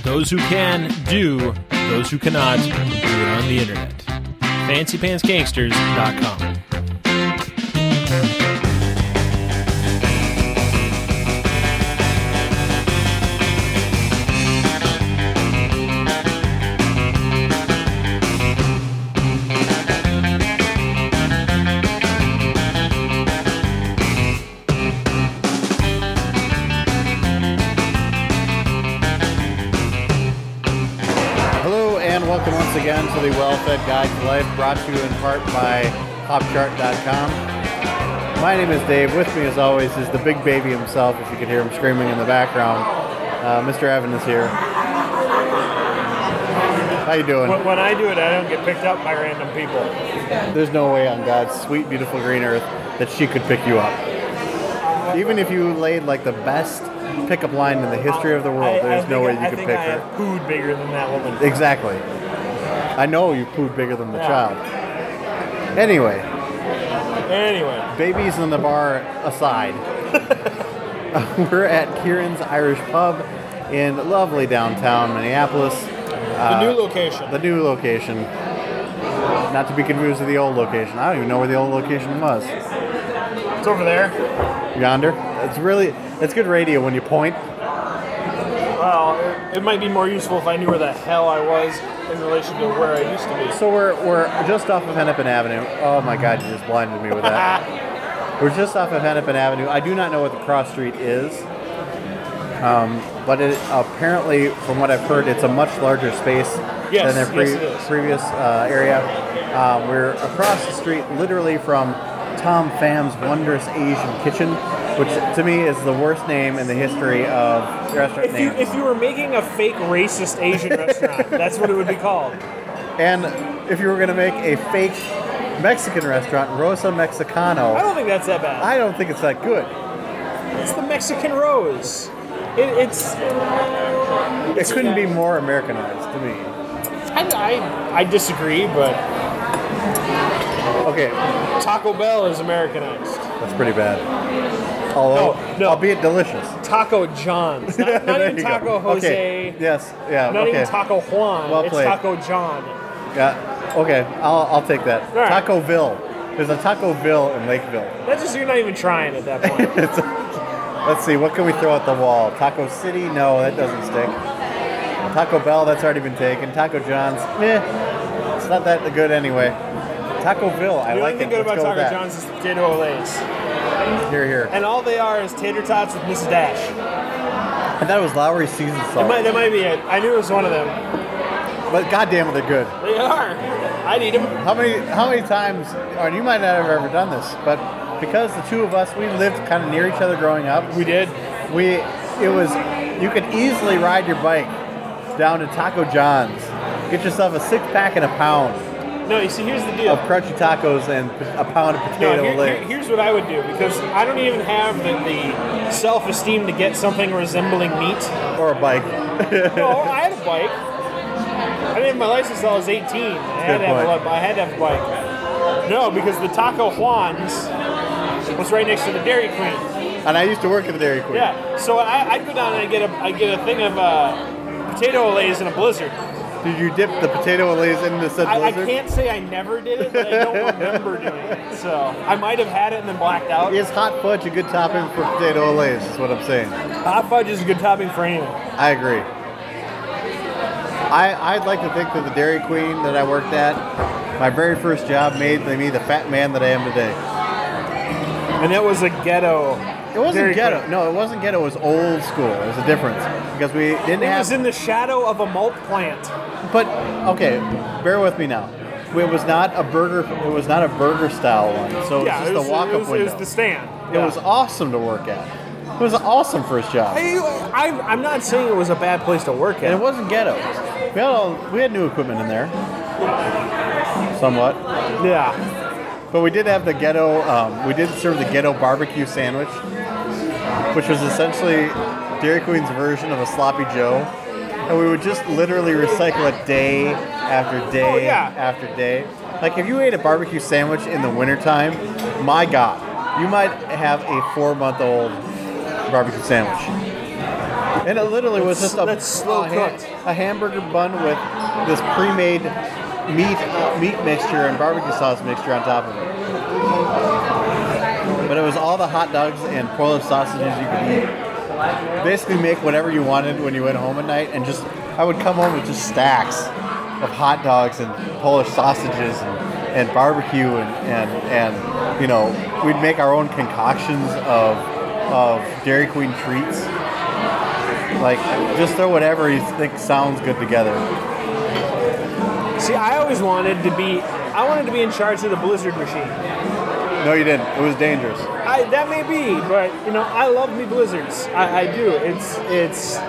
Those who can do, those who cannot do it on the internet. FancyPantsGangsters.com. Welcome once again to the Well-Fed Guide to Life, brought to you in part by PopChart.com. My name is Dave. With me, as always, is the big baby himself, if you could hear him screaming in the background. Mr. Evan is here. How you doing? When I do it, I don't get picked up by random people. There's no way on God's sweet, beautiful green earth that she could pick you up. Even if you laid like the best pickup line in the history of the world, there's no way you could pick her. I have pooed bigger than that woman. Exactly. I know you pooed bigger than the child. Anyway, babies in the bar aside, we're at Kieran's Irish Pub in lovely downtown Minneapolis. The new location. The new location. Not to be confused with the old location. I don't even know where the old location was. It's over there. Yonder. It's good radio when you point. Well, it might be more useful if I knew where the hell I was in relation to where I used to be. So we're just off of Hennepin Avenue. Oh my God, you just blinded me with that. We're just off of Hennepin Avenue. I do not know what the cross street is, but it, apparently, from what I've heard, it's a much larger space than their previous area. We're across the street, literally from Tom Pham's Wondrous Asian Kitchen, which to me is the worst name in the history of restaurant names. If you were making a fake racist Asian restaurant, that's what it would be called. And if you were going to make a fake Mexican restaurant, Rosa Mexicano, I don't think that's that bad. I don't think it's that good. It's the Mexican Rose. It couldn't be more Americanized to me. I disagree, but okay. Taco Bell is Americanized. That's pretty bad. Although, albeit delicious. Taco John's. Not even Taco Jose. Okay. Yes. Yeah. Not even Taco Juan. Well played. It's Taco John. Yeah. Okay. I'll take that. Right. Tacoville. There's a Tacoville in Lakeville. That's just, you're not even trying at that point. Let's see. What can we throw at the wall? Taco City? No, that doesn't stick. Taco Bell? That's already been taken. Taco John's? It's not that good anyway. Tacoville, I like it. The only thing good about Taco John's is the potato olays. Here. And all they are is tater tots with Mrs. Dash. I thought it was Lowry's seasoned salt. That might be it. I knew it was one of them. But goddamn, they're good. They are. I'd eat them. How many times? And you might not have ever done this, but because the two of us, we lived kind of near each other growing up. We did. You could easily ride your bike down to Taco John's, get yourself a 6-pack and a pound. No, you see, here's the deal. Of crunchy tacos and a pound of potato olays. Here's what I would do, because I don't even have the self-esteem to get something resembling meat. Or a bike. No, I had a bike. I didn't have my license until I was 18. I had to have a bike. No, because the Taco Juan's was right next to the Dairy Queen. And I used to work at the Dairy Queen. Yeah, so I'd go down and I'd get a thing of potato olays in a blizzard. Did you dip the potato olays into said blizzard? I can't say I never did it, but I don't remember doing it. So I might have had it and then blacked out. Is hot fudge a good topping for potato olays, is what I'm saying. Hot fudge is a good topping for anything. I agree. I'd like to think that the Dairy Queen that I worked at, my very first job made me the fat man that I am today. And it was a ghetto. It wasn't ghetto. No, it wasn't ghetto. It was old school. It was a difference because we didn't have. It was in the shadow of a malt plant. But okay, bear with me now. It was not a burger. It was not a burger style one. So it was just a walk-up window. It was the stand. It was awesome to work at. It was an awesome first job. I'm not saying it was a bad place to work at. And it wasn't ghetto. We had new equipment in there. Somewhat. Yeah. But we did have the ghetto. We did serve the ghetto barbecue sandwich, which was essentially Dairy Queen's version of a sloppy Joe. And we would just literally recycle it day after day after day. Like, if you ate a barbecue sandwich in the wintertime, my God, you might have a 4-month-old barbecue sandwich. And it literally was just That's slow cooked. a hamburger bun with this pre-made meat mixture and barbecue sauce mixture on top of it. But it was all the hot dogs and Polish sausages you could eat. Basically make whatever you wanted when you went home at night, and I would come home with just stacks of hot dogs and Polish sausages and barbecue and we'd make our own concoctions of Dairy Queen treats. Like, just throw whatever you think sounds good together. See, I always wanted to be in charge of the Blizzard machine. No, you didn't. It was dangerous. That may be, but I love me Blizzards. I do. It's.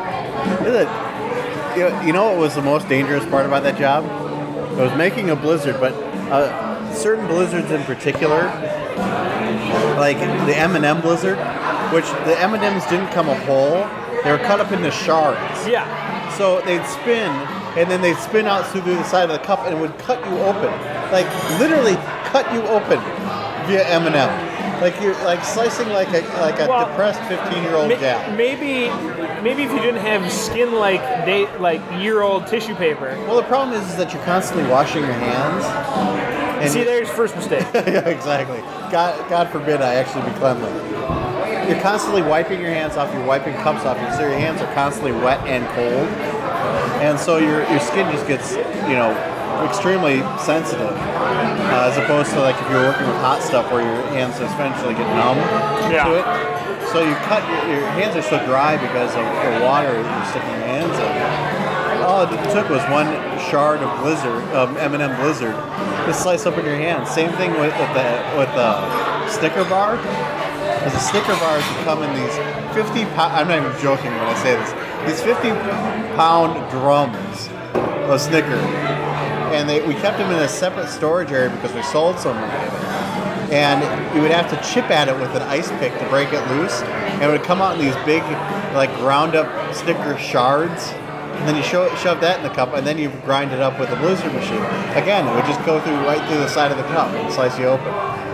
You know what was the most dangerous part about that job? It was making a Blizzard, but certain Blizzards in particular, like the M&M Blizzard, which the M&Ms didn't come a whole. They were cut up into shards. Yeah. So they'd spin, and then they'd spin out through the side of the cup, and it would cut you open. Like, literally cut you open via M&M. Like you're like slicing like a depressed 15-year-old gal. Maybe if you didn't have skin like year-old tissue paper. Well, the problem is that you're constantly washing your hands. And see, there's first mistake. Yeah, exactly. God forbid I actually be cleanly. You're constantly wiping your hands off. You're wiping cups off. So your hands are constantly wet and cold, and so your skin just gets extremely sensitive, as opposed to like if you're working with hot stuff where your hands eventually get numb to it. So your hands are so dry because of the water you're sticking your hands in. All it took was one shard of M&M Blizzard to slice open your hand. Same thing with the Snicker bar. Because the Snicker bars would come in these 50-pound, I'm not even joking when I say this, these 50-pound drums of Snicker. And we kept them in a separate storage area because we sold so many. And you would have to chip at it with an ice pick to break it loose. And it would come out in these big, like, ground up Snicker shards. And then you shove that in the cup, and then you grind it up with a Blizzard machine. Again, it would just go right through the side of the cup and slice you open.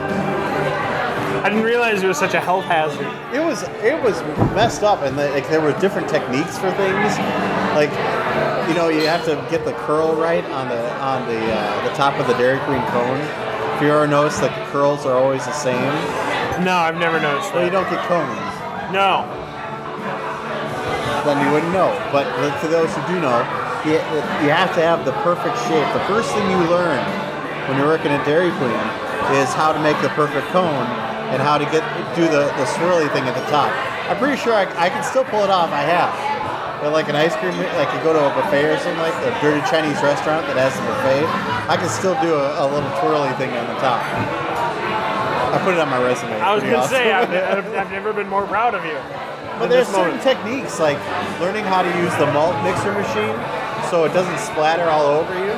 I didn't realize it was such a health hazard. It was messed up, and there were different techniques for things. Like, you have to get the curl right on the top of the Dairy Queen cone. If you ever noticed, the curls are always the same. No, I've never noticed that. Well, you don't get cones. No. Then you wouldn't know. But for those who do know, you have to have the perfect shape. The first thing you learn when you're working at Dairy Queen is how to make the perfect cone and how to do the swirly thing at the top. I'm pretty sure I can still pull it off. I have. But like an ice cream, like you go to a buffet or something, like a dirty Chinese restaurant that has a buffet, I can still do a little twirly thing on the top. I put it on my resume. I was going to say, I've never been more proud of you. But there's certain techniques, like learning how to use the malt mixer machine so it doesn't splatter all over you.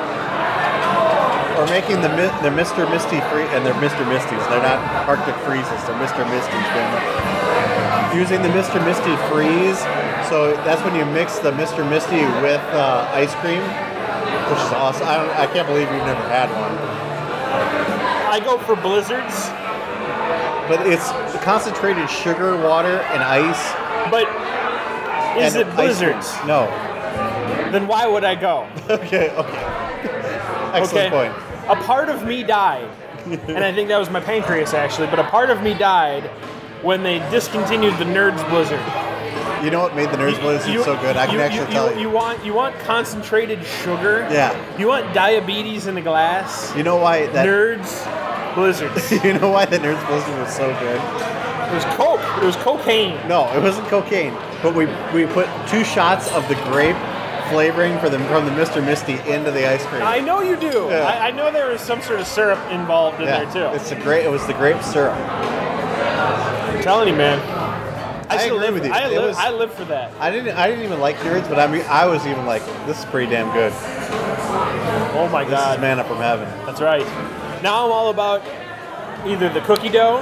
Or making the Mr. Misty free, and they're Mr. Misties. They're not Arctic Freezes. They're Mr. Misties. Using the Mr. Misty freeze, so that's when you mix the Mr. Misty with ice cream, which is awesome. I can't believe you've never had one. I go for Blizzards. But it's concentrated sugar, water, and ice. But is it Blizzards? No. Then why would I go? Okay. Excellent point. A part of me died, and I think that was my pancreas actually, but a part of me died when they discontinued the Nerds Blizzard. You know what made the Nerds Blizzard so good? I can actually tell you. You want concentrated sugar? Yeah. You want diabetes in a glass? You know why that... Nerds Blizzards. You know why the Nerds Blizzard was so good? It was Coke. It was cocaine. No, it wasn't cocaine. But we put 2 shots of the grape flavoring from the Mr. Misty into the ice cream. I know you do. Yeah. I know there was some sort of syrup involved in there too. It was the grape syrup. I'm telling you, man. I agree with you. I live for that. I didn't even like Nerds, but I was even like, this is pretty damn good. Oh my God. This is manna from heaven. That's right. Now I'm all about either the cookie dough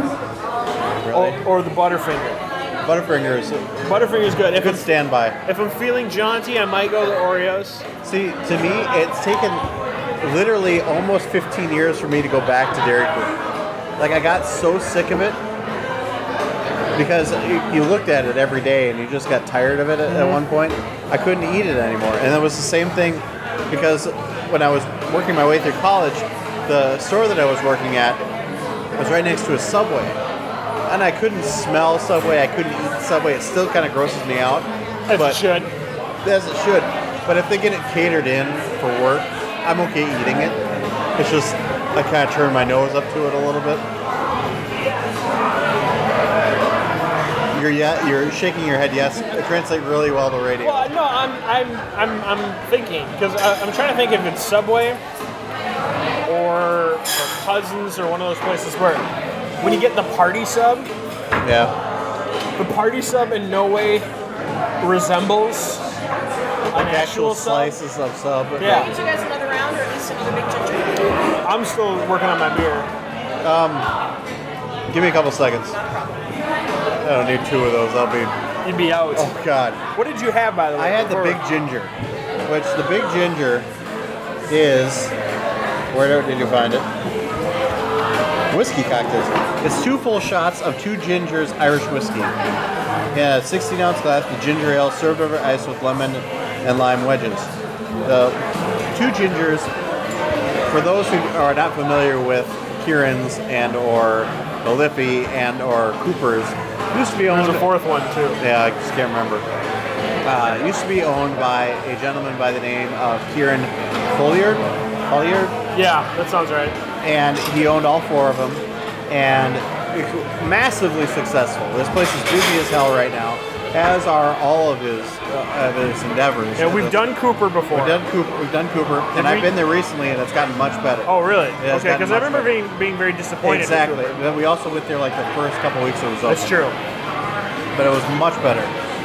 or the Butterfinger. Butterfinger's good. Good standby. If I'm feeling jaunty, I might go to Oreos. See, to me, it's taken literally almost 15 years for me to go back to Dairy Queen. Like, I got so sick of it because you looked at it every day and you just got tired of it at one point. I couldn't eat it anymore. And it was the same thing because when I was working my way through college, the store that I was working at was right next to a Subway. And I couldn't smell Subway, I couldn't eat Subway. It still kind of grosses me out. As it should. As it should. But if they get it catered in for work, I'm okay eating it. It's just, I kind of turn my nose up to it a little bit. You're shaking your head. Yes, it translates really well to radio. Well, no, I'm thinking because I'm trying to think if it's Subway or Cousins or one of those places where when you get the party sub, yeah, the party sub in no way resembles an actual slices of sub. Yeah. Did you guys another round or at least another big ginger? I'm still working on my beer. Give me a couple seconds. I don't need two of those. You'd be out. Oh God. What did you have, by the way? I had the Big Ginger, which the Big Ginger is. Where did you find it? Whiskey cocktails. It's 2 full shots of 2 gingers Irish whiskey. Yeah, 16-ounce glass. The ginger ale served over ice with lemon and lime wedges. The 2 gingers. For those who are not familiar with Kieran's and or the Liffey and or Cooper's. Used to be owned. There's a fourth one too. Yeah, I just can't remember. Used to be owned by a gentleman by the name of Kieran Colliard. Yeah, that sounds right. And he owned all 4 of them, and massively successful. This place is busy as hell right now, as are all of his endeavors. Yeah, we've done Cooper before. We've done Cooper, and I've been there recently, and it's gotten much better. Oh, really? Yeah, okay, because I remember being very disappointed. Exactly. But we also went there like the first couple weeks it was open. That's true. But it was much better.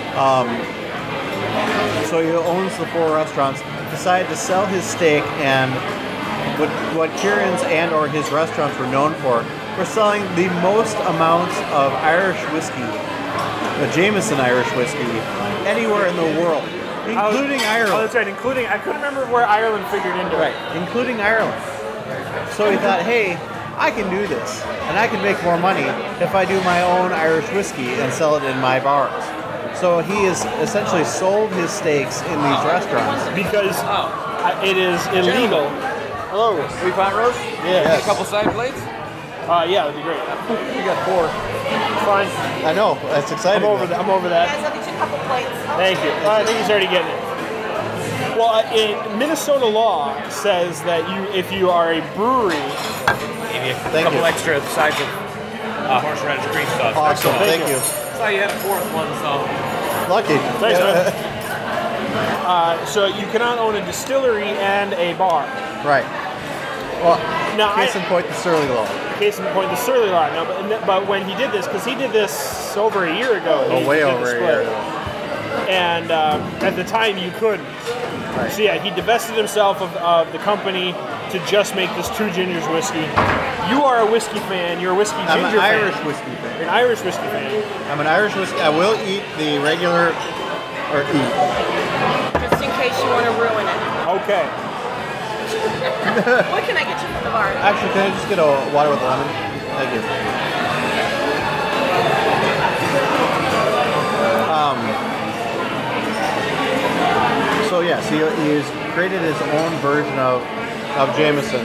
So he owns the 4 restaurants. Decided to sell his steak, and what Kieran's and or his restaurants were known for were selling the most amounts of Irish whiskey, the Jameson Irish whiskey, anywhere in the world, including Ireland. Oh, that's right, including, I couldn't remember where Ireland figured into it. Right, including Ireland. So he thought, hey, I can do this, and I can make more money if I do my own Irish whiskey and sell it in my bars. So he has essentially sold his steaks in these restaurants. Because it is illegal. Hello. 3 pot roast? Yes. A couple side plates? Yeah, that'd be great. We got 4. Fine. I know, that's exciting. I'm over that. Guys, I'll get you a couple plates. Thank you. I think he's already getting it. Well, Minnesota law says that if you are a brewery, Maybe a Thank couple you. extra sides of horseradish cream sauce. Awesome, thank you. Saw you had a 4th one, so. Lucky. Thanks, man. So you cannot own a distillery and a bar. Right. Well, Now, case in point, the Surly Law. Case in point, the Surly Law. No, but when he did this, because he did this over a year ago. Oh, he way did the over a split. year ago. And at the time, you couldn't. Right. So yeah, he divested himself of the company to just make this 2 Gingers whiskey. You are a whiskey fan. You're a whiskey ginger I'm an fan. Irish whiskey fan. You're an Irish whiskey fan. I'm an Irish whiskey. I will eat the regular, or eat. Just in case you want to ruin it. Okay. What can I get you from the bar? Actually, can I just get a water with lemon? Thank you. So yes, he's created his own version of Jameson.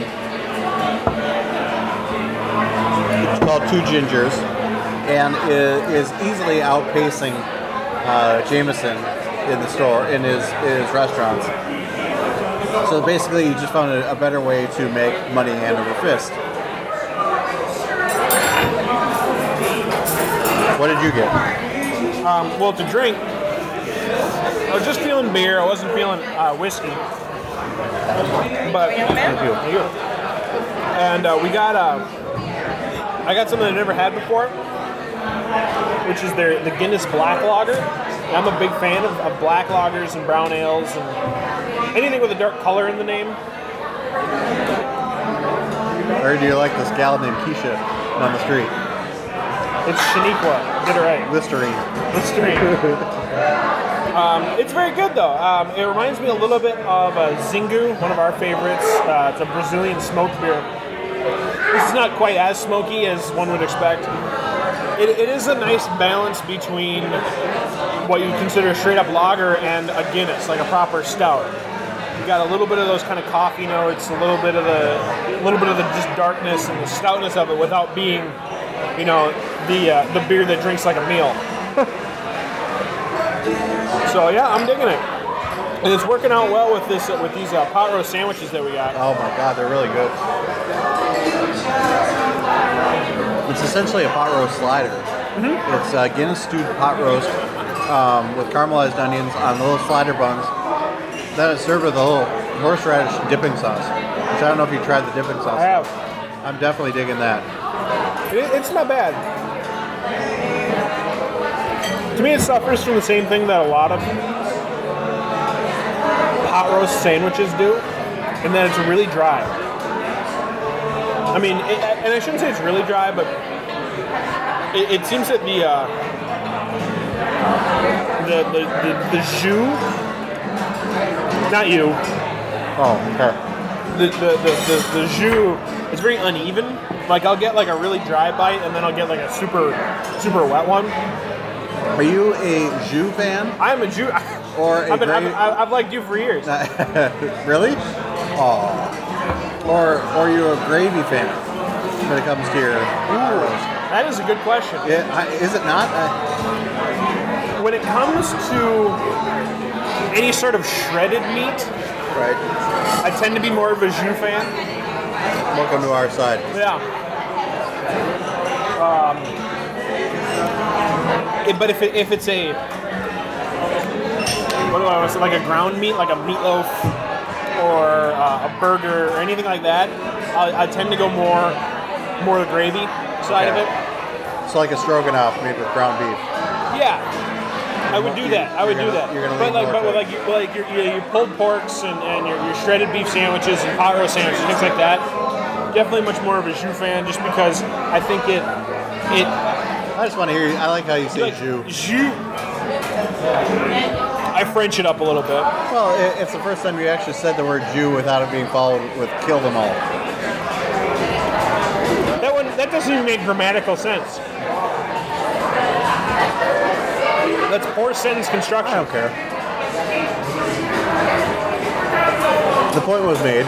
It's called 2 Gingers, and is easily outpacing Jameson in the store, in his restaurants. So basically, he just found a better way to make money hand over fist. What did you get? Well, to drink, I was just feeling beer. I wasn't feeling whiskey. But Thank you. and I got something I never had before, which is the Guinness Black Lager. I'm a big fan of black lagers and brown ales and anything with a dark color in the name. Or do you like this gal named Keisha on the street? It's Shaniqua. Get it right. Listerine. It's very good though. It reminds me a little bit of Zingu, one of our favorites. It's a Brazilian smoked beer. This is not quite as smoky as one would expect. it is a nice balance between what you consider a straight up lager and a Guinness, like a proper stout. You got a little bit of those kind of coffee notes, a little bit of the just darkness and the stoutness of it, without being, the beer that drinks like a meal. So yeah, I'm digging it, and it's working out well with these pot roast sandwiches that we got. Oh my god, they're really good. It's essentially a pot roast slider. It's Guinness stewed pot roast with caramelized onions on little slider buns. Then it's served with a little horseradish dipping sauce, which I don't know if you tried the dipping sauce. I have. I'm definitely digging that. It's not bad. To me, it suffers from the same thing that a lot of pot roast sandwiches do, and that it's really dry. I mean, and I shouldn't say it's really dry, but it seems that the jus, not you, Oh, okay. the jus is very uneven. Like I'll get like a really dry bite, and then I'll get like a super wet one. Are you a jus fan? I'm a Jew. Or a I've liked you for years. Really? Oh. Or are you a gravy fan when it comes to your pot roast? That is a good question. Yeah, is it not? When it comes to any sort of shredded meat, Right. I tend to be more of a jus fan. Welcome to our side. Yeah. But if it's a, what do I want to say, like a ground meat, like a meatloaf or a burger or anything like that, I tend to go more the gravy side of it. So like a stroganoff made with ground beef. Yeah, I would do that. I would do that. You're gonna but lean like, more but towards- like your pulled porks and your shredded beef sandwiches and pot roast sandwiches, things like that. Definitely much more of a jus fan, just because I think it. I just want to hear you. I like how you say Like, jus. jus. I French it up a little bit. Well, it's the first time you actually said the word Jew without it being followed with kill them all. That doesn't even make grammatical sense. That's poor sentence I construction. don't care. The point was made.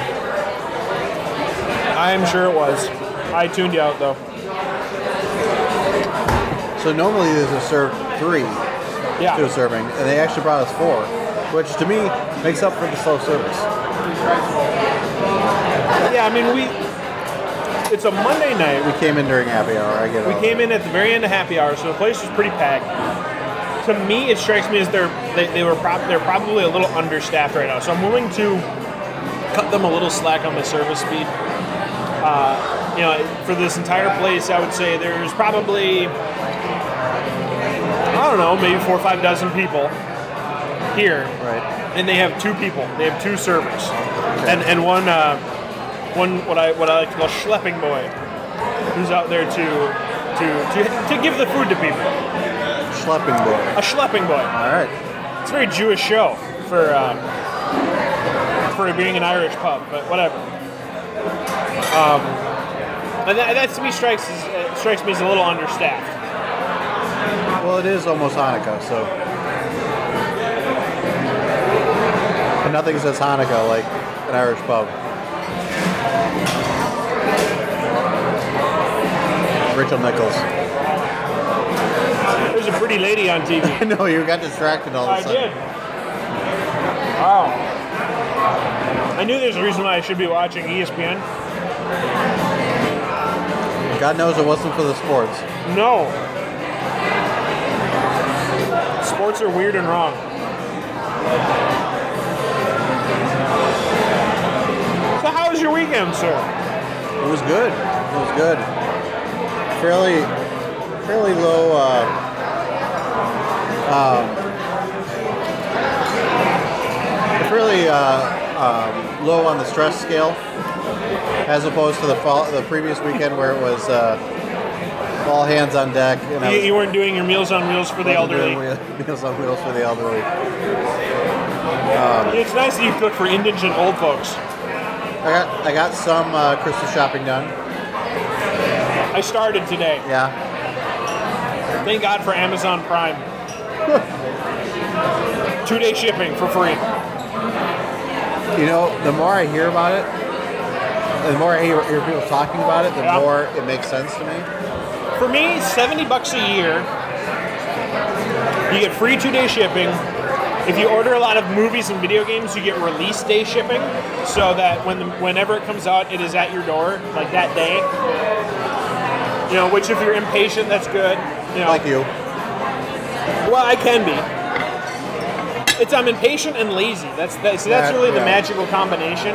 I'm sure it was. I tuned you out though. So normally these are served 3 to a Yeah. serving, and they actually brought us 4, which to me makes up for the slow service. Yeah, I mean it's a Monday night. We came in during happy hour. I get it. We came in at the very end of happy hour, so the place was pretty packed. To me, it strikes me as they're probably a little understaffed right now. So I'm willing to cut them a little slack on the service speed. For this entire place, I would say there's probably, I don't know, maybe 4 or 5 dozen people here, Right. and they have 2 people. They have 2 servers, and one what I like to call schlepping boy, who's out there to give the food to people. Schlepping boy. A schlepping boy. All right. It's a very Jewish show for being an Irish pub, but whatever. And that to me strikes me as a little understaffed. Well, it is almost Hanukkah, so. And nothing says Hanukkah like an Irish pub. Rachel Nichols. There's a pretty lady on TV. I know, you got distracted all of a I sudden. did. Wow. I knew there's a reason why I should be watching ESPN. God knows it wasn't for the sports. No. Sports are weird and wrong. So how was your weekend, sir? It was good. It was good. Fairly low. Low on the stress scale, as opposed to the previous weekend where it was all hands on deck. And You weren't doing your Meals on Wheels for the elderly. Meals on Wheels for the elderly. It's nice that you cook for indigent old folks. I got some Christmas shopping done. I started today. Yeah. Thank God for Amazon Prime. 2-day shipping for free. You know, the more I hear about it, the more I hear people talking about it, the Yeah. more it makes sense to me. For me, $70 a year. You get free 2-day shipping. If you order a lot of movies and video games, you get release day shipping, so that whenever it comes out, it is at your door, like that day. You know, which if you're impatient, that's good. You know, Like you. well, I can be. I'm impatient and lazy. That's really the Yeah. magical combination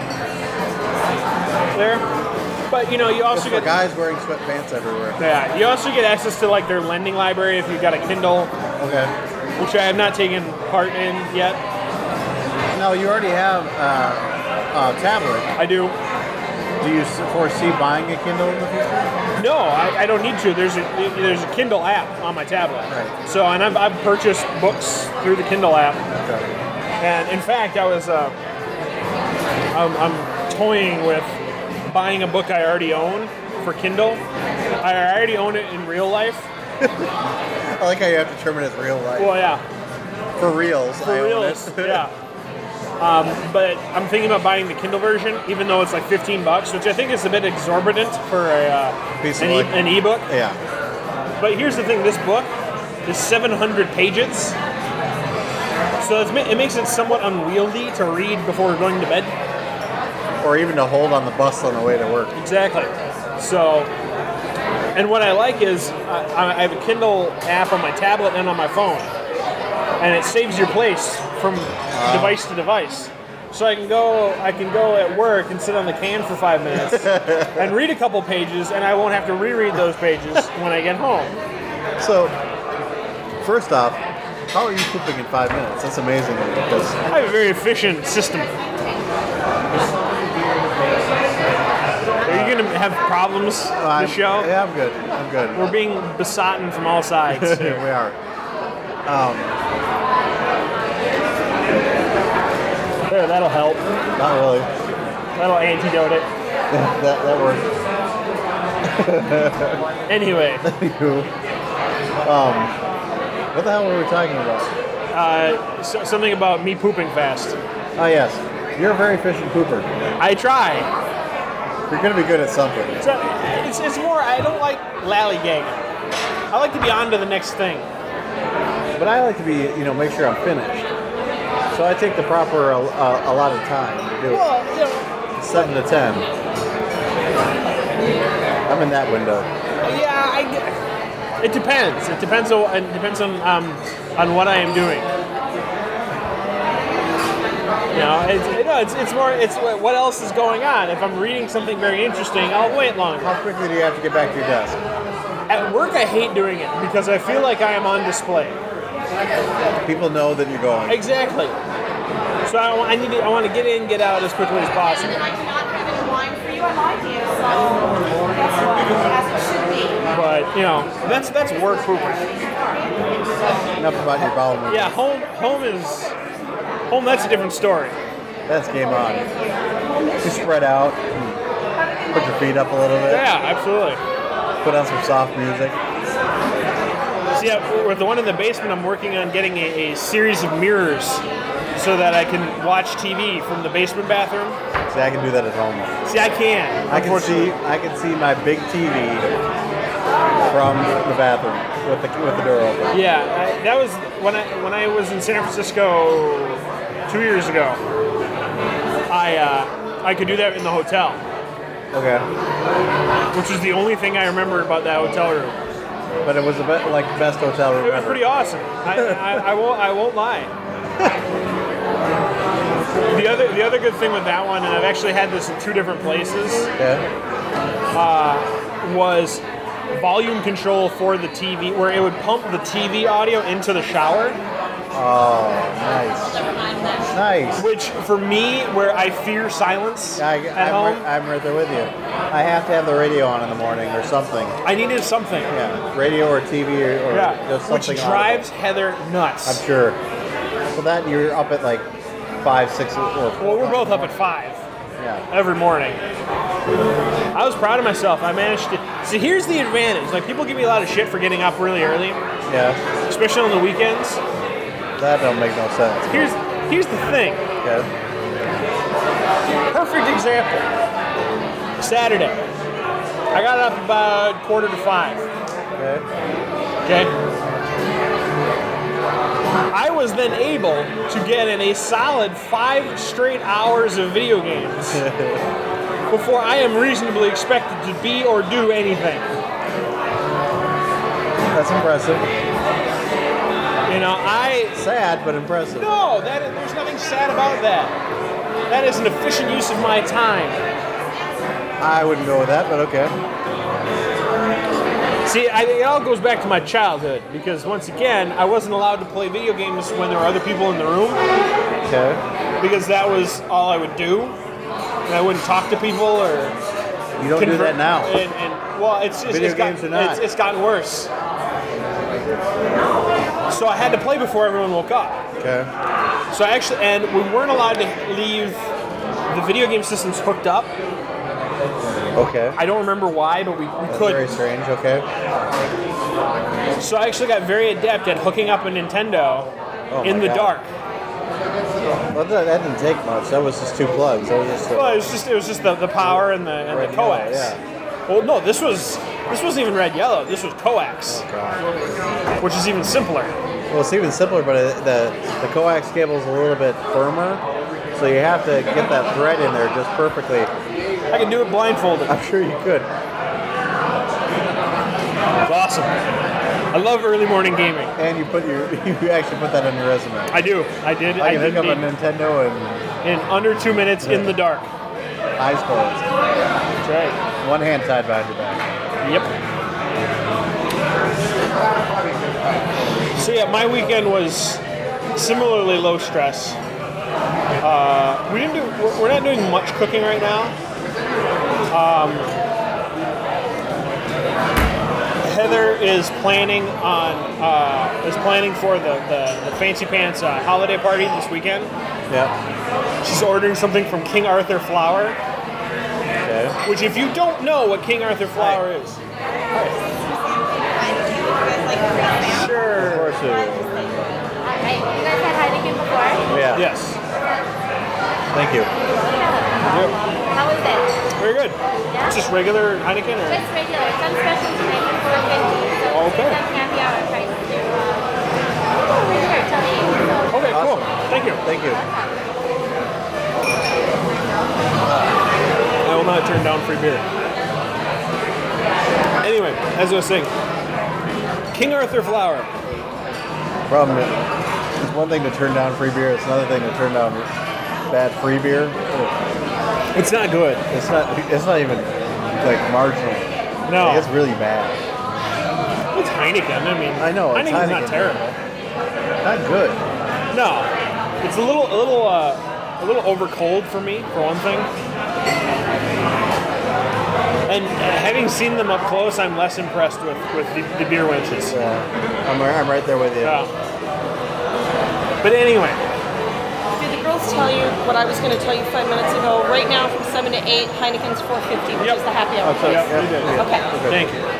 there. But you know, you also For get guys wearing sweatpants everywhere. yeah, you also get access to like their lending library if you've got a Kindle, Okay. which I have not taken part in yet. Now, you already have a tablet. I do. Do you foresee buying a Kindle in the future? No, I don't need to. There's a Kindle app on my tablet. Right. So, and I've purchased books through the Kindle app. Okay. And in fact, I was I'm toying with buying a book I already own for Kindle. I already own it in real life. I like how you have to determine it's real life. Well, yeah, For reals. for I own reals, it. yeah. But I'm thinking about buying the Kindle version, even though it's like $15, which I think is a bit exorbitant for Piece of an ebook. Yeah. But here's the thing: this book is 700 pages, so it makes it somewhat unwieldy to read before going to bed. Or even to hold on the bus on the way to work. Exactly. So, and what I like is I have a Kindle app on my tablet and on my phone, and it saves your place from device to device. So I can go at work and sit on the can for 5 minutes and read a couple pages, and I won't have to reread those pages when I get home. So, first off, how are you pooping in 5 minutes? That's amazing. Because I have a very efficient system. Are you going to have problems this show? Yeah, I'm good. I'm good. We're being besotten from all sides. we are. There, that'll help. Not really. That'll antidote it. that works. Anyway, What the hell were we talking about? something about me pooping fast. Oh, yes. You're a very efficient pooper. I try. You're going to be good at something. So it's more, I don't like lollygagging. I like to be on to the next thing. But I like to be, make sure I'm finished. So I take the proper allotted time to do it. Well, you know, 7 to 10. I'm in that window. yeah, it depends. It depends on what I am doing. It's more. It's what else is going on. If I'm reading something very interesting, I'll wait longer. How quickly do you have to get back to your desk? At work, I hate doing it because I feel like I am on display. People know that you're going. Exactly. So I want to get in, get out as quickly as possible. And I cannot have any wine for you. I like you, so guess what? As it should be. But that's work pooping. Enough about your bowel movement. Yeah, home. That's a different story. That's game on. You spread out, put your feet up a little bit, Yeah, absolutely. put on some soft music. See, with the one in the basement, I'm working on getting a series of mirrors so that I can watch TV from the basement bathroom. See, I can do that at home. See, I can. I can see my big TV from the bathroom with the door open. Yeah, that was when I was in San Francisco 2 years ago. I could do that in the hotel, Okay, which is the only thing I remember about that hotel room. but it was the best hotel room It was ever. pretty awesome. I won't lie. The other good thing with that one, and I've actually had this in 2 different places, Yeah. was volume control for the TV, where it would pump the TV audio into the shower. Oh, nice. Nice. Which, for me, where I fear silence at home, I'm right there with you. I have to have the radio on in the morning or something. I needed something. Yeah, radio or TV or just which something. drives Heather nuts. I'm sure. So that you're up at like 5, 6, or 4. Well, we're both up at 5 Yeah. every morning. I was proud of myself. I managed to So here's the advantage. Like, people give me a lot of shit for getting up really early, Yeah. especially on the weekends. That don't make no sense. Here's the thing. Okay. Perfect example. Saturday. I got up about 4:45. Okay. Okay. I was then able to get in a solid 5 straight hours of video games before I am reasonably expected to be or do anything. That's impressive. You know, Sad, but impressive. no, there's nothing sad about that. That is an efficient use of my time. I wouldn't go with that, but okay. See, it all goes back to my childhood because once again, I wasn't allowed to play video games when there were other people in the room Okay. because that was all I would do, and I wouldn't talk to people or. You don't do that now. And well, Video games are not. It's gotten worse. So I had to play before everyone woke up. Okay. So and we weren't allowed to leave the video game systems hooked up. Okay. I don't remember why, but we That's could. very strange. Okay. So I actually got very adept at hooking up a Nintendo Oh in my the God. dark. Well, that didn't take much. That was just 2 plugs. That was just. Well, it was just the power and the Red coax. yellow, Well, no, this wasn't even red yellow. This was coax, God. which is even simpler. Well, it's even simpler, but the coax cable is a little bit firmer, so you have to get that thread in there just perfectly. I can do it blindfolded. I'm sure you could. It's awesome. I love early morning gaming. And you actually put that on your resume. I do. I did. I can did hook up a indeed. Nintendo and In under 2 minutes in the dark. eyes closed. That's right. One hand tied behind your back. Yep. So yeah, my weekend was similarly low stress. We're not doing much cooking right now. Heather is planning for the Fancy Pants holiday party this weekend. Yeah. She's ordering something from King Arthur Flour, Okay. which if you don't know what King Arthur Flour is, sure. Of course it is. Alright, you guys had Heineken before? Yeah. Yes. Thank you. How was it? Very good. Yeah? It's just regular Heineken, or Just regular. Some specials tonight for $4.50. So Okay. some happy hour price too. Over here, tell me. okay, cool. Awesome. Thank you. Thank you. I will not turn down free beer. Anyway, as I was saying, King Arthur Flour. Problem is, it's one thing to turn down free beer. It's another thing to turn down bad free beer. It's not good. It's not even like marginal. No. Like, it's really bad. It's Heineken. I mean, I know, it's Heineken's not Heineken. terrible. Not good. No, it's a little over cold for me, for one thing. And having seen them up close, I'm less impressed with the beer wenches. I'm right there with you. But anyway, Did the girls tell you what I was going to tell you 5 minutes ago? Right now, from 7 to 8, Heineken's $4.50, which Yep. is the happy hour Oh, sorry. price. Yep, you did. Okay. thank you.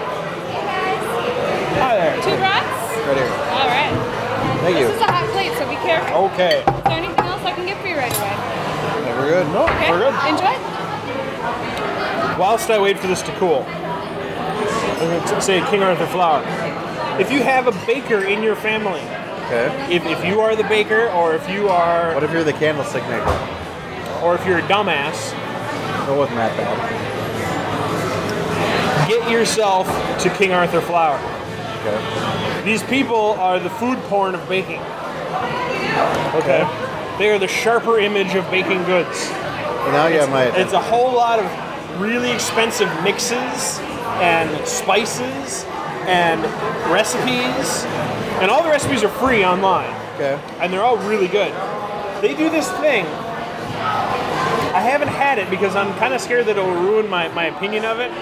Hi there. 2 brats? Right here. All right. Thank you. This is a hot plate, so be careful. Okay. Is there anything else I can get for you right away? We're good. No, Okay. we're good. Enjoy. Whilst I wait for this to cool, I'm going to say King Arthur Flour. If you have a baker in your family, Okay. if you are the baker, or if you are, What if you're the candlestick maker? or if you're a dumbass, It wasn't that bad. get yourself to King Arthur Flour. Okay. These people are the food porn of baking. Okay. They are the sharper image of baking goods. Well, now you have my It's a whole lot of really expensive mixes and spices and recipes, and all the recipes are free online, Okay. and they're all really good. They do this thing. I haven't had it because I'm kind of scared that it will ruin my opinion of it.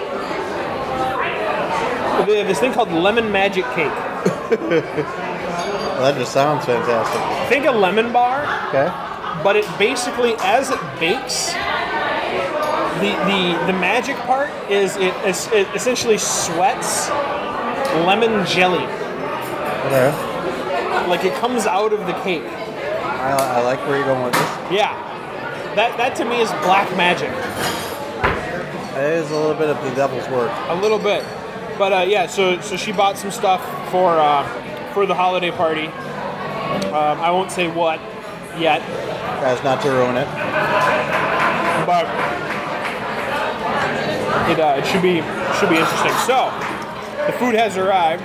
They have this thing called lemon magic cake. Well, that just sounds fantastic. Think a lemon bar, Okay. but it basically, as it bakes, the magic part is it essentially sweats lemon jelly. Okay. Like it comes out of the cake. I like where you're going with this. Yeah. That to me is black magic. It is a little bit of the devil's work. A little bit. But yeah, so she bought some stuff for the holiday party. I won't say what yet, As not to ruin it. but it should be interesting. So the food has arrived.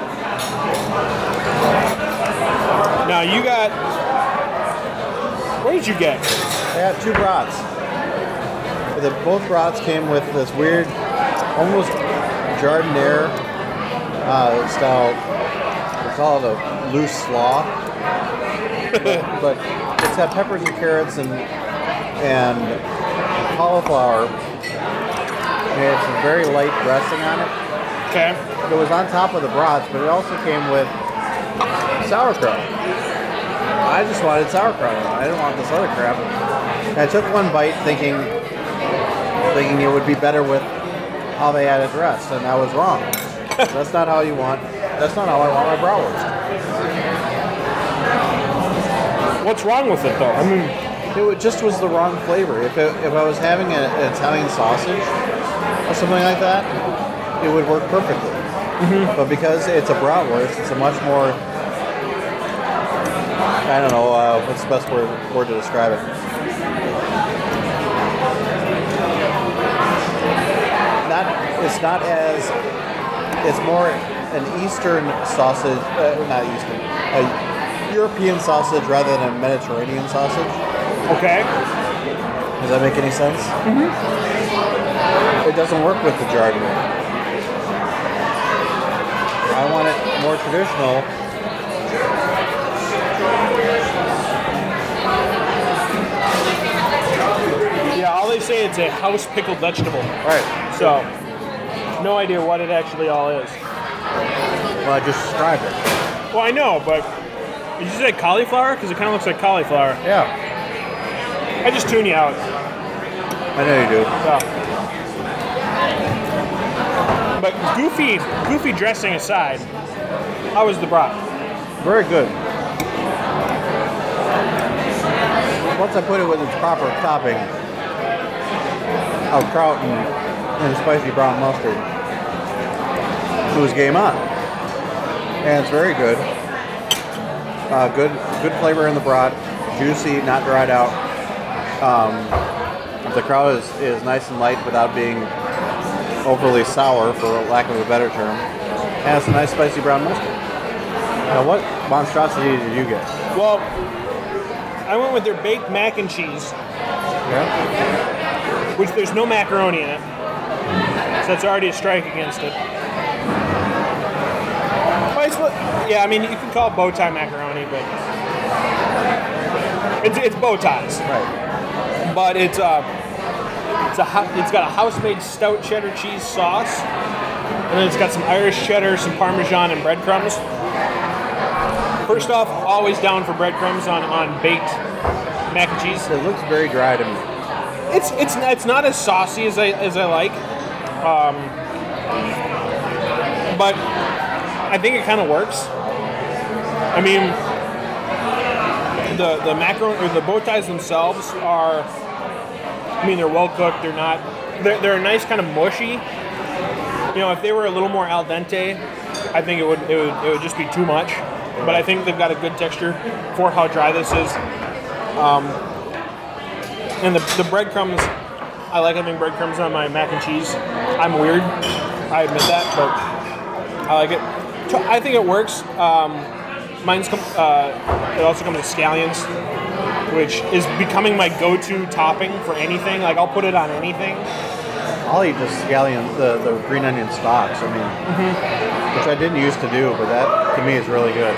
Now you got. What did you get? I got 2 brats. Both brats came with this weird, almost jardiniere style. We call it a loose slaw, but it's got peppers and carrots and cauliflower. And it's a very light dressing on it. Okay. It was on top of the brats, but it also came with sauerkraut. I just wanted sauerkraut. I didn't want this other crap. And I took one bite thinking it would be better with how they had it dressed, and I was wrong. That's not how I want my bratwurst. What's wrong with it though? I mean, Just was the wrong flavor. If I was having an Italian sausage or something like that, it would work perfectly. Mm-hmm. But because it's a bratwurst, it's a much more, I don't know, what's the best word to describe it? It's more an Eastern sausage, not Eastern, a European sausage rather than a Mediterranean sausage. okay. Does that make any sense? Mm-hmm. It doesn't work with the jardiniere. I want it more traditional. Yeah, all they say it's a house pickled vegetable. Right. So, no idea what it actually all is. Well, I just described it. Well, I know, but did you say cauliflower? Because it kind of looks like cauliflower. Yeah. I just tune you out. I know you do. So. But goofy dressing aside, how was the brat? Very good. Once I put it with its proper topping of kraut and spicy brown mustard, it was game on. And it's very good. Good flavor in the brat. Juicy, not dried out. The kraut is nice and light without being overly sour, for lack of a better term. And it's a nice spicy brown mustard. Now, what monstrosity did you get? Well, I went with their baked mac and cheese, Yeah. which there's no macaroni in it. So that's already a strike against it. Well, yeah, I mean, you can call it bow tie macaroni, but it's bow ties. Right. But it's got a house-made stout cheddar cheese sauce, and then it's got some Irish cheddar, some Parmesan, and breadcrumbs. First off, always down for breadcrumbs on baked mac and cheese. It looks very dry to me. It's not as saucy as I like, but I think it kind of works. I mean, the macaroni or the bow ties themselves are. I mean, they're well cooked. They're a nice kind of mushy. You know, if they were a little more al dente, I think it would just be too much. But I think they've got a good texture for how dry this is. And the breadcrumbs, I like having breadcrumbs on my mac and cheese. I'm weird, I admit that, but I like it. I think it works. It also comes with scallions, which is becoming my go-to topping for anything. Like, I'll put it on anything. I'll eat the scallion, the green onion stalks. I mean, which I didn't used to do, but that to me is really good.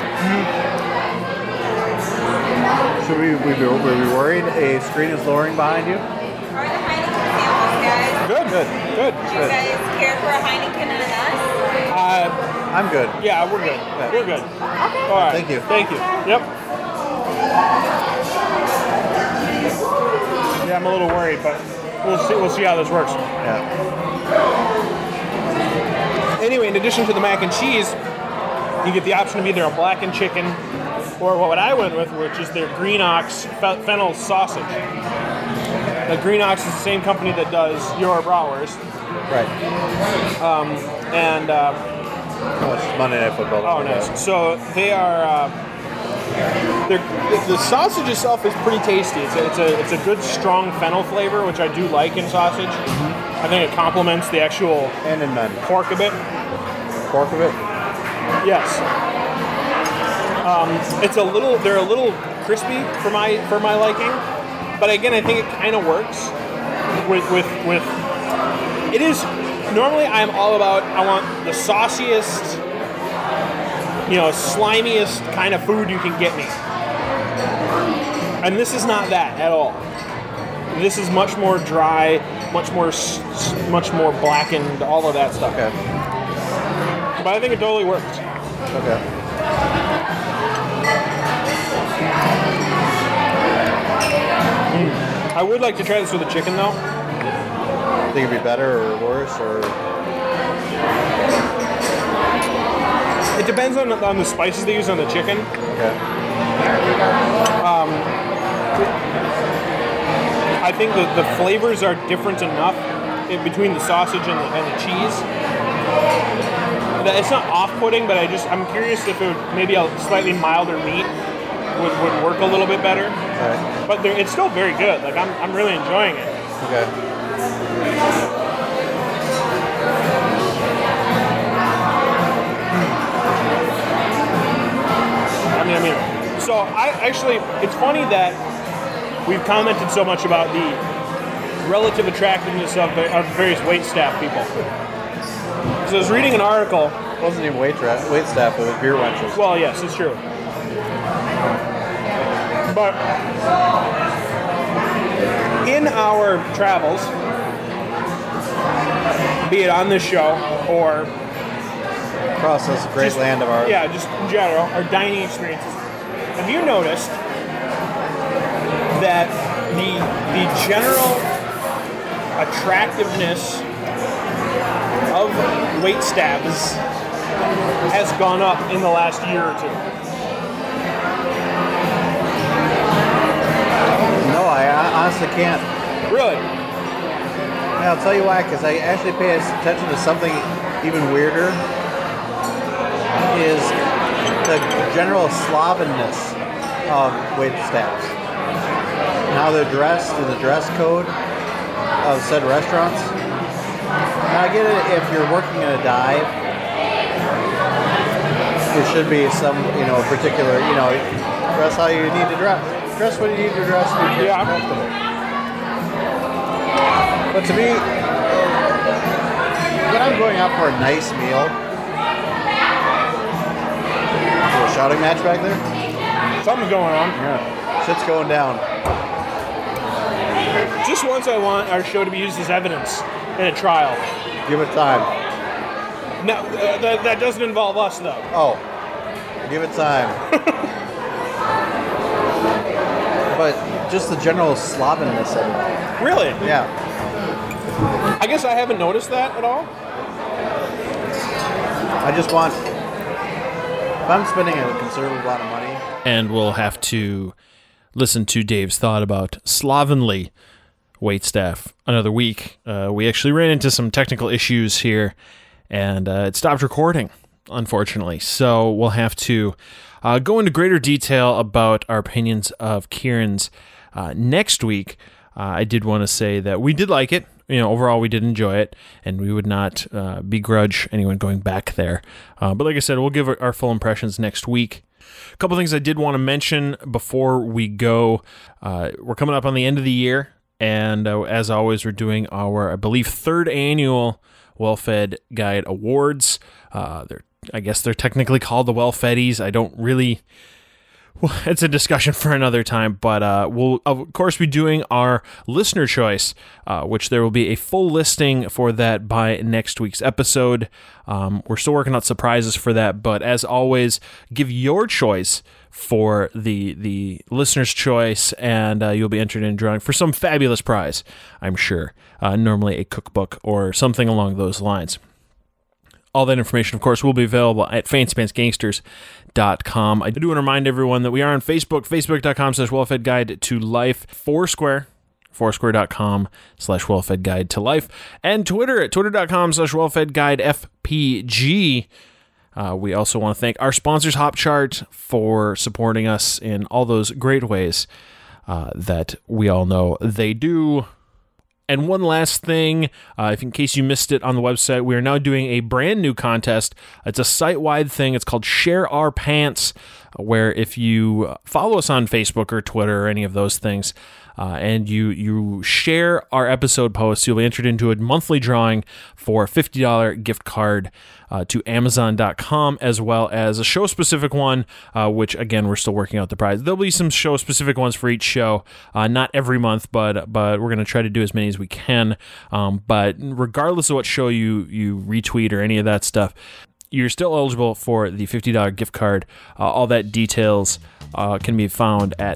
Should we be worried a screen is lowering behind you? Or the Heineken samples, guys. Good. Do you guys care for a Heineken and us? I'm good. Yeah, we're good. Yeah. We're good. Okay. All right. Thank you. Thank you. Yep. Yeah, I'm a little worried, but We'll see how this works. Yeah. Anyway, in addition to the mac and cheese, you get the option of either a blackened chicken or what I went with, which is their Green Ox fennel sausage. The Green Ox is the same company that does your bratwurst. Right. And Oh, it's Monday Night Football. oh, nice. So they are. The sausage itself is pretty tasty. It's a good strong fennel flavor, which I do like in sausage. I think it complements the actual And in men. pork a bit. Pork of it? Yes. They're a little crispy for my liking, but again, I think it kind of works with. It is normally I'm all about. I want the sauciest, slimiest kind of food you can get me, and this is not that at all. This is much more dry, much more blackened, all of that stuff. Okay. But I think it totally works. Okay. I would like to try this with a chicken, though. Think it'd be better or worse or? It depends on the spices they use on the chicken. Okay. I think that the flavors are different enough between the sausage and the cheese. It's not off-putting, but I'm curious if maybe a slightly milder meat would work a little bit better. Right. But it's still very good. Like I'm really enjoying it. Okay. I mean, so it's funny that we've commented so much about the relative attractiveness of various wait staff people. So I was reading an article. It wasn't even wait staff, it was beer wenches. Well, yes, it's true. But in our travels, be it on this show or Across this great land of ours. yeah, just in general, our dining experiences, have you noticed that the general attractiveness of wait staffs has gone up in the last year or two? No, I honestly can't. Really? Yeah, I'll tell you why, because I actually pay attention to something even weirder. Is the general Slavenness of wait staffs. And how they're dressed and the dress code of said restaurants. Now I get it if you're working in a dive, there should be some, particular, dress how you need to dress. Dress what you need to dress to be comfortable. But to me, when I'm going out for a nice meal, a shouting match back there? Something's going on. Yeah. Shit's going down. Just once I want our show to be used as evidence in a trial. Give it time. No, that doesn't involve us, though. Oh. Give it time. But just the general Slavenness of it. Really? Yeah. I guess I haven't noticed that at all. I just want... If I'm spending a considerable amount of money... And we'll have to listen to Dave's thought about slovenly waitstaff another week. We actually ran into some technical issues here, and it stopped recording, unfortunately. So we'll have to go into greater detail about our opinions of Kieran's next week. I did want to say that we did like it. Overall, we did enjoy it, and we would not begrudge anyone going back there. But like I said, we'll give our full impressions next week. A couple things I did want to mention before we go. We're coming up on the end of the year, and as always, we're doing our, I believe, 3rd annual Well-Fed Guide Awards. I guess they're technically called the Well-Fedies. I don't really Well, it's a discussion for another time, but we'll, of course, be doing our listener choice, which there will be a full listing for that by next week's episode. We're still working out surprises for that, but as always, give your choice for the listener's choice, and you'll be entered in drawing for some fabulous prize, I'm sure. Normally a cookbook or something along those lines. All that information, of course, will be available at fancypantsgangsters.com. I do want to remind everyone that we are on Facebook, facebook.com/wellfedguide-to-life, foursquare.com/wellfedguide-to-life, and Twitter at twitter.com/wellfedguidefpg. We also want to thank our sponsors, HopChart, for supporting us in all those great ways that we all know they do. And one last thing, if in case you missed it on the website, we are now doing a brand new contest. It's a site-wide thing. It's called Share Our Pants, where if you follow us on Facebook or Twitter or any of those things, and you share our episode posts, you'll be entered into a monthly drawing for a $50 gift card to Amazon.com, as well as a show-specific one, which, again, we're still working out the prize. There'll be some show-specific ones for each show, not every month, but we're going to try to do as many as we can. But regardless of what show you retweet or any of that stuff, you're still eligible for the $50 gift card. All that details can be found at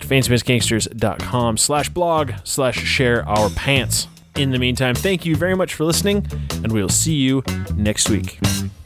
fancypantsgangsters.com/blog/share our pants. In the meantime, thank you very much for listening, and we'll see you next week.